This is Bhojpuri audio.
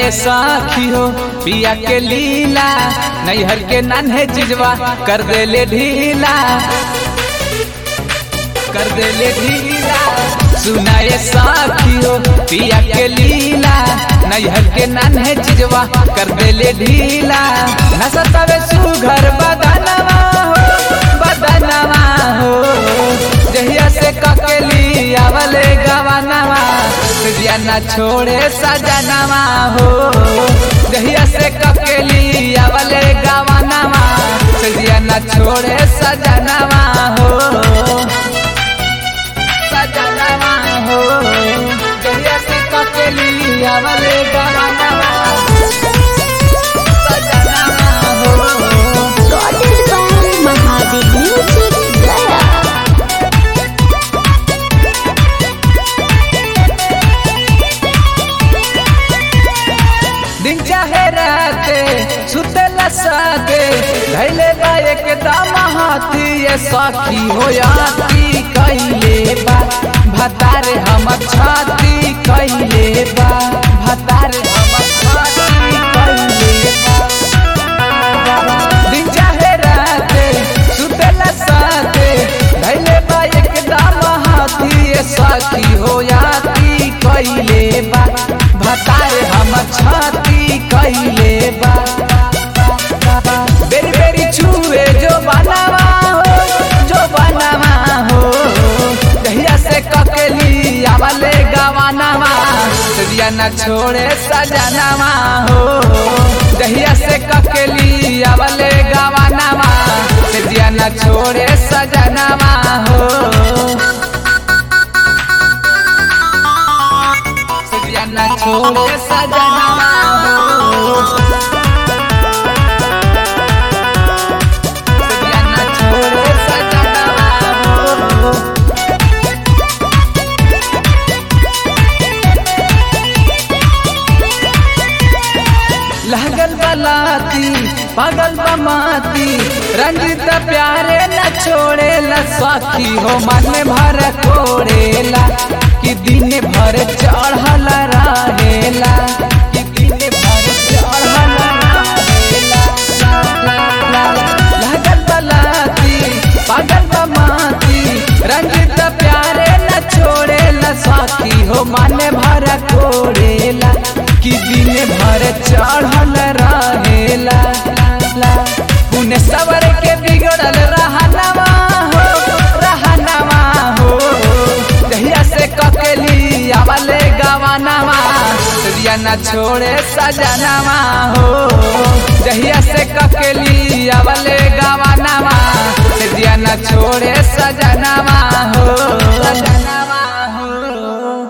ये साखी हो पिया के लीला नैहर के नन्हे चिजवा कर दे ले ढीला कर दे ले ढीला। सुना ये साखी हो पिया के लीला नैहर के नन्हे चिजवा कर दे ले ढीला। नसतवे सुघर बदनवा हो जहिया से ककेली आवले गवानवा तुझिया न छोड़े सजनवा हो जहिया से ककेली आवले गवानवा तुझिया न छोड़े सजनवा हो सजनवा हो जहिया से ककेली आवले गवानवा सजनवा हो। महादेव म्यूजिक गया। दिन चाहे रहते सुतेला साथे धैले बा एकदम हाथी ये साखी हो याती कैले बा भतारे हमर छाती कैले बा भतारे हमर छाती कैले बा। दिन चाहे रहते सुतेला साथे धैले बा एकदम हाथी ये साखी हो याती कैले बा भतारे हमर छाती कैले बा। बेरी बेरी छुए जो बनावा हो जहिया से ककेली आवले गवानवा तुझिया न छोड़े सजनवा हो जहिया से ककेली आवले गवानवा तुझिया न छोड़े सजनवा हो तुझिया न छोड़े सजनवा हो लगल बलाती पागल बमाती रंजित प्यारे न छोड़े ला साखी हो मन भर कोड़ेला कि दिन भर चढ़ल रहेला कि दिन भर चढ़ल रहेला। लगल बलाती पागल बमाती रंजित प्यारे न छोड़े ला साखी हो मन भर कोड़ेला कि दिन भर चढ़ल रहेला। पुण्य सवर के बिगड़ल रहनवा हो जहिया से ककेली आवले गवानवा तुझिया न छोड़े सजनवा हो जहिया से ककेली आवले गवानवा तुझिया न छोड़े सजनवा हो।